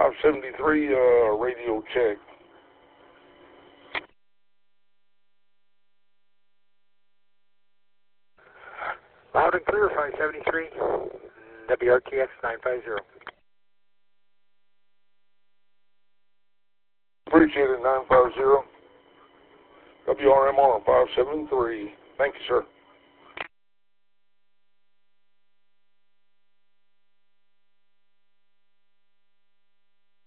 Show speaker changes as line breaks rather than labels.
573, radio check.
Loud and clear, 573, WRTX 950.
Appreciate it, 950. WRMR 573. Thank you, sir.